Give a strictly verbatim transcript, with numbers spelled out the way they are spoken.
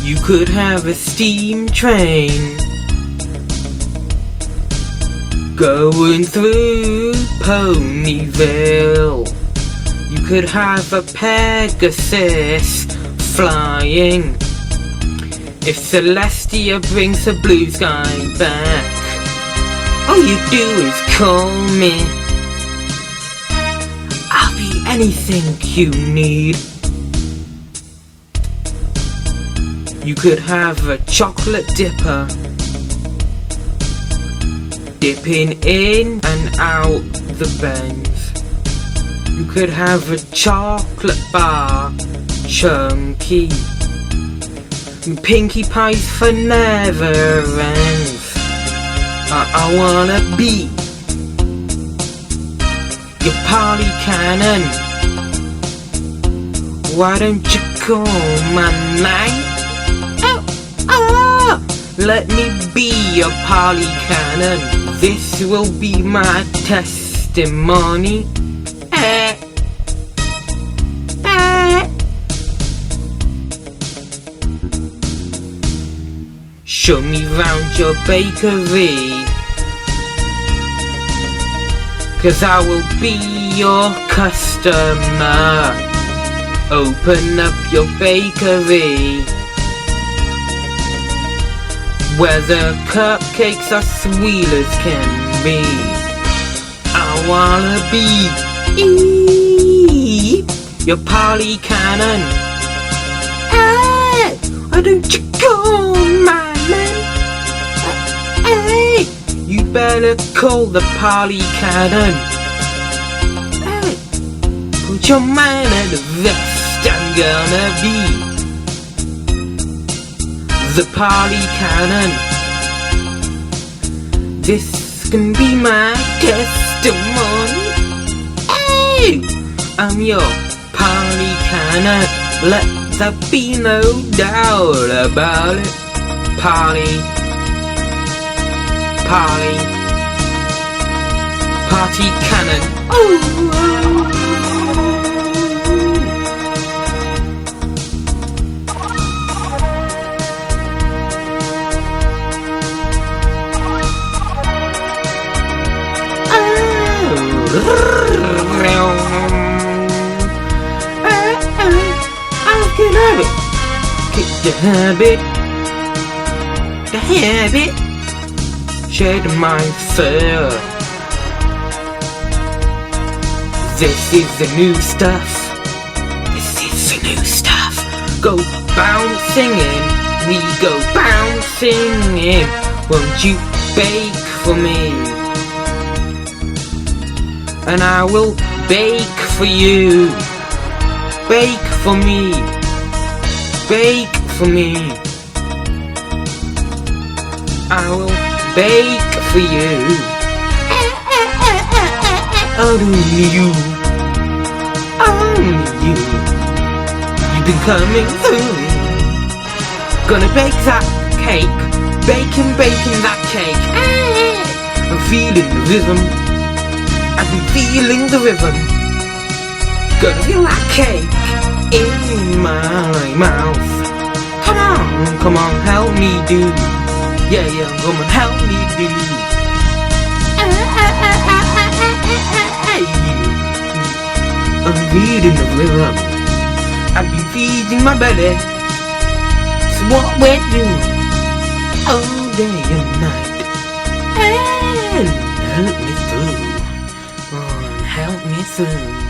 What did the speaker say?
You could have a steam train going through Ponyville. You could have a Pegasus flying if Celestia brings the blue sky back. All you do is call me. I'll be anything you need. You could have a chocolate dipper dipping in and out the bends. You could have a chocolate bar chunky. Pinkie Pies for never ends. I, I wanna be your Polly Cannon. Why don't you call my name? Oh, oh, let me be your Polly Cannon. This will be my testimony. Eh, eh. Show me round your bakery, 'cause I will be your customer. Open up your bakery, where the cupcakes are sweet as can be. I wanna be ee, your Polly Cannon. Hey, why don't you call my name? Hey, you better call the Polly Cannon. Hey, put your mind at the vest. I'm gonna be the Polly Cannon. This can be my testimony. Hey, I'm your Polly Cannon. Let there be no doubt about it. Polly, Polly, Party Cannon. Oh, oh. I can have it. Kick the habit, the habit, shed my fur. This is the new stuff. This is the new stuff. Go bouncing in, we go bouncing in. Won't you bake for me? And I will bake for you. Bake for me. Bake for me. I will bake for you. Only you. Only you. You've been coming through. Gonna bake that cake. Baking, baking that cake. I'm feeling the rhythm. I've been feeling the rhythm. Gonna feel that cake in my mouth. Come on, come on, help me do. Yeah, yeah, come on, help me do. I'm feeling the rhythm. I've been feeding my belly. It's what we're doing all day and night. And help me through. Help me through.